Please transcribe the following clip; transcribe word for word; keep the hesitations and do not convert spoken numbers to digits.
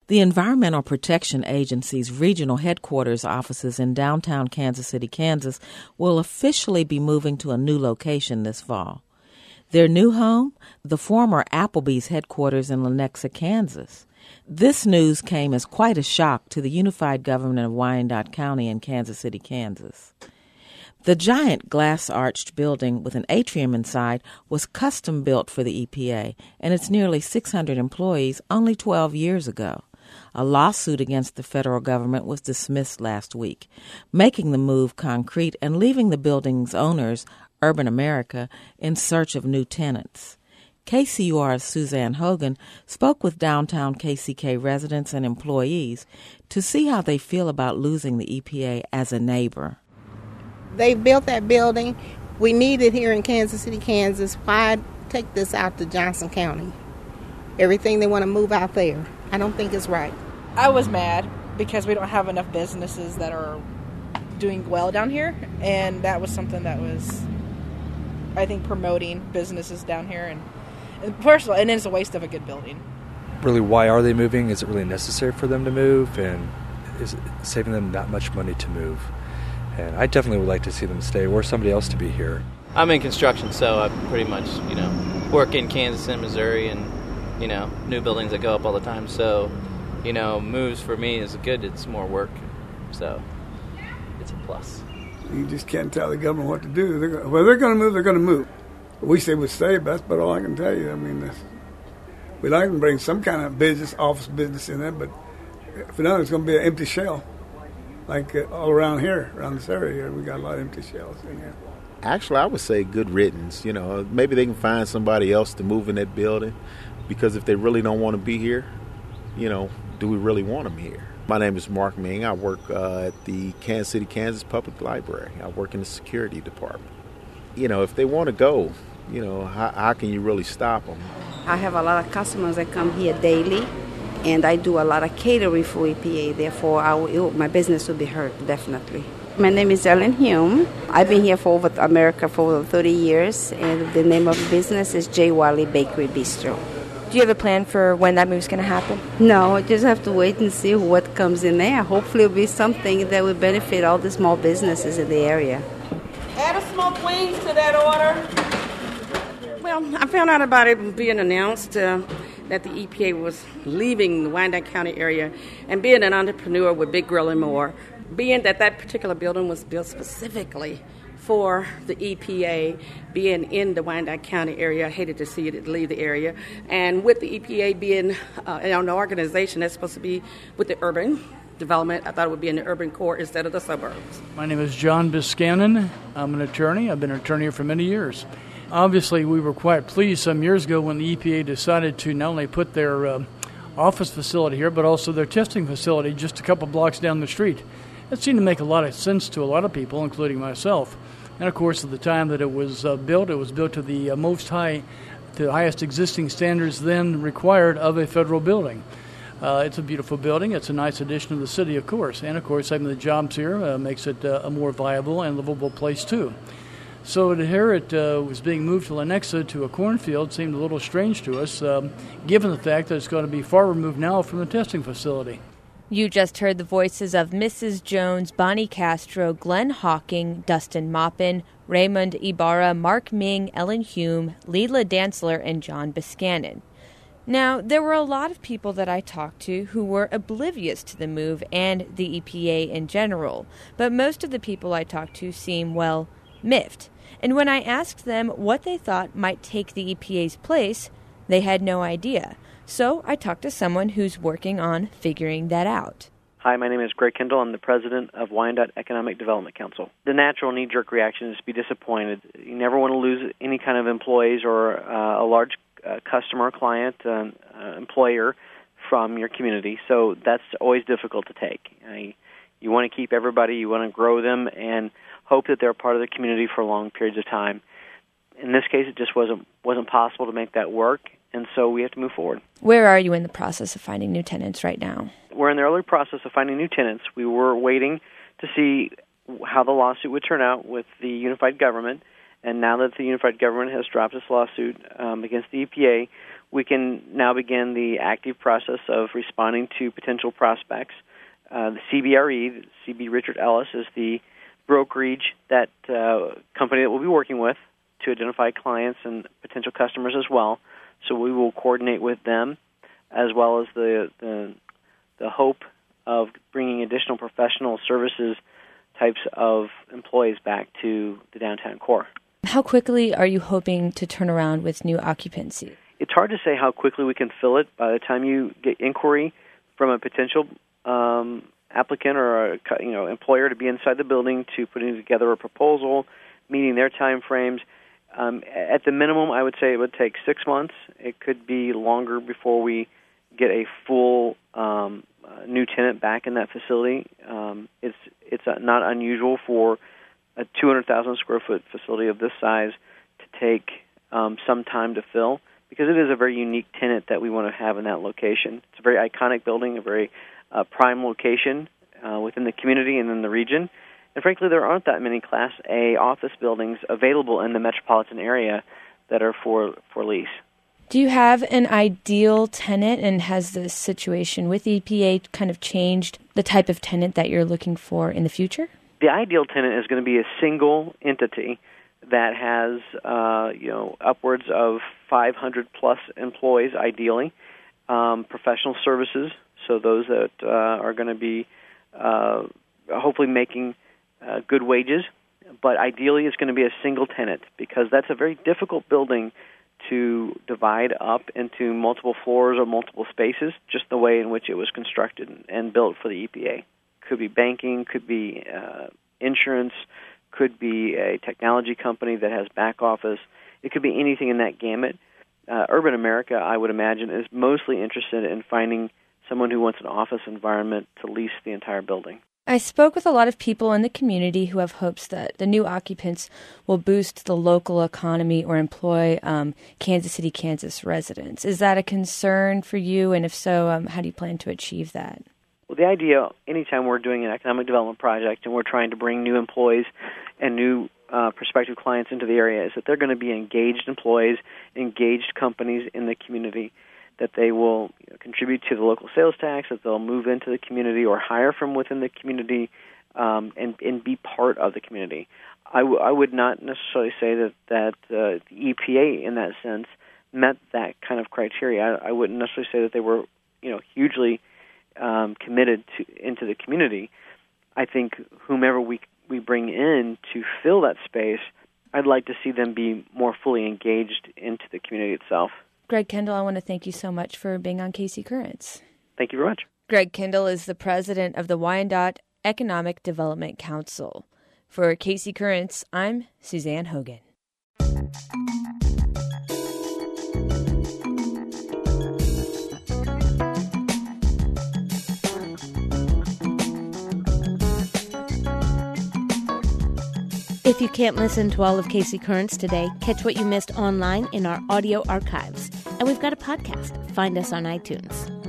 The Environmental Protection Agency's regional headquarters offices in downtown Kansas City, Kansas, will officially be moving to a new location this fall. Their new home? The former Applebee's headquarters in Lenexa, Kansas. This news came as quite a shock to the unified government of Wyandotte County in Kansas City, Kansas. The giant glass-arched building with an atrium inside was custom-built for the E P A and its nearly six hundred employees only twelve years ago. A lawsuit against the federal government was dismissed last week, making the move concrete and leaving the building's owners, Urban America, in search of new tenants. K C U R's Suzanne Hogan spoke with downtown K C K residents and employees to see how they feel about losing the E P A as a neighbor. They built that building. We need it here in Kansas City, Kansas. Why take this out to Johnson County? Everything they want to move out there. I don't think it's right. I was mad because we don't have enough businesses that are doing well down here, and that was something that was, I think, promoting businesses down here. And, and first of all, and it's a waste of a good building. Really, why are they moving? Is it really necessary for them to move? And is it saving them that much money to move? And I definitely would like to see them stay or somebody else to be here. I'm in construction, so I pretty much, you know, work in Kansas and Missouri and, you know, new buildings that go up all the time. So, you know, moves for me is good. It's more work. So it's a plus. You just can't tell the government what to do. They're going, well, they're going to move, they're going to move. We say we'd stay, but that's about all I can tell you. I mean, that's, we'd like to bring some kind of business, office business in there, but if we don't, it's going to be an empty shell. Like uh, all around here, around this area here, we got a lot of empty shells in here. Actually, I would say good riddance. You know, maybe they can find somebody else to move in that building, because if they really don't want to be here, you know, do we really want them here? My name is Mark Ming. I work uh, at the Kansas City, Kansas Public Library. I work in the security department. You know, if they want to go, you know, how, how can you really stop them? I have a lot of customers that come here daily. And I do a lot of catering for E P A, therefore I will, my business will be hurt, definitely. My name is Ellen Hume. I've been here for over America for over thirty years, and the name of the business is J. Wiley Bakery Bistro. Do you have a plan for when that move's going to happen? No, I just have to wait and see what comes in there. Hopefully it'll be something that will benefit all the small businesses in the area. Add a smoked wings to that order. Well, I found out about it being announced uh, that the E P A was leaving the Wyandotte County area, and being an entrepreneur with Big Grill and More, being that that particular building was built specifically for the E P A, being in the Wyandotte County area, I hated to see it leave the area. And with the E P A being uh, an organization that's supposed to be with the urban development, I thought it would be in the urban core instead of the suburbs. My name is John Biscannon. I'm an attorney. I've been an attorney for many years. Obviously, we were quite pleased some years ago when the E P A decided to not only put their uh, office facility here, but also their testing facility just a couple blocks down the street. It seemed to make a lot of sense to a lot of people, including myself. And, of course, at the time that it was uh, built, it was built to the uh, most high, to the highest existing standards then required of a federal building. Uh, it's a beautiful building. It's a nice addition to the city, of course. And, of course, having the jobs here uh, makes it uh, a more viable and livable place, too. So to hear it uh, was being moved to Lenexa to a cornfield seemed a little strange to us, um, given the fact that it's going to be far removed now from the testing facility. You just heard the voices of Missus Jones, Bonnie Castro, Glenn Hawking, Dustin Maupin, Raymond Ibarra, Mark Ming, Ellen Hume, Leela Dantzler, and John Biscannon. Now, there were a lot of people that I talked to who were oblivious to the move and the E P A in general, but most of the people I talked to seem, well, miffed. And when I asked them what they thought might take the E P A's place, they had no idea. So I talked to someone who's working on figuring that out. Hi, my name is Greg Kendall. I'm the president of Wyandotte Economic Development Council. The natural knee-jerk reaction is to be disappointed. You never want to lose any kind of employees or uh, a large uh, customer, client, uh, uh, employer from your community. So that's always difficult to take. Uh, you want to keep everybody, you want to grow them, and hope that they're part of the community for long periods of time. In this case, it just wasn't wasn't possible to make that work, and so we have to move forward. Where are you in the process of finding new tenants right now? We're in the early process of finding new tenants. We were waiting to see how the lawsuit would turn out with the unified government, and now that the unified government has dropped its lawsuit um, against the E P A, we can now begin the active process of responding to potential prospects. Uh, the C B R E, C B Richard Ellis, is the brokerage that uh, company that we'll be working with to identify clients and potential customers as well. So we will coordinate with them, as well as the the, the hope of bringing additional professional services types of employees back to the downtown core. How quickly are you hoping to turn around with new occupancy? It's hard to say how quickly we can fill it. By the time you get inquiry from a potential um, applicant or a you know employer to be inside the building, to putting together a proposal, meeting their time frames, um, at the minimum, I would say it would take six months. It could be longer before we get a full um, uh, new tenant back in that facility. Um, it's it's uh, not unusual for a two hundred thousand square foot facility of this size to take um, some time to fill, because it is a very unique tenant that we want to have in that location. It's a very iconic building, a very uh, prime location uh, within the community and in the region. And frankly, there aren't that many Class A office buildings available in the metropolitan area that are for, for lease. Do you have an ideal tenant, and has the situation with E P A kind of changed the type of tenant that you're looking for in the future? The ideal tenant is going to be a single entity that has, uh, you know, upwards of five hundred plus employees, ideally, um, professional services, so those that uh, are going to be uh, hopefully making uh, good wages, but ideally it's going to be a single tenant, because that's a very difficult building to divide up into multiple floors or multiple spaces, just the way in which it was constructed and built for the E P A. Could be banking, could be uh, insurance, could be a technology company that has back office. It could be anything in that gamut. Uh, Urban America, I would imagine, is mostly interested in finding someone who wants an office environment to lease the entire building. I spoke with a lot of people in the community who have hopes that the new occupants will boost the local economy or employ um, Kansas City, Kansas residents. Is that a concern for you? And if so, um, how do you plan to achieve that? Well, the idea, anytime we're doing an economic development project and we're trying to bring new employees and new uh, prospective clients into the area, is that they're going to be engaged employees, engaged companies in the community, that they will you know, contribute to the local sales tax, that they'll move into the community or hire from within the community, um, and, and be part of the community. I, w- I would not necessarily say that, that uh, the E P A, in that sense, met that kind of criteria. I, I wouldn't necessarily say that they were you know, hugely um, committed to into the community. I think whomever we we bring in to fill that space, I'd like to see them be more fully engaged into the community itself. Greg Kendall, I want to thank you so much for being on K C Currents. Thank you very much. Greg Kendall is the president of the Wyandotte Economic Development Council. For K C Currents, I'm Suzanne Hogan. If you can't listen to all of K C Currents today, catch what you missed online in our audio archives. And we've got a podcast. Find us on iTunes.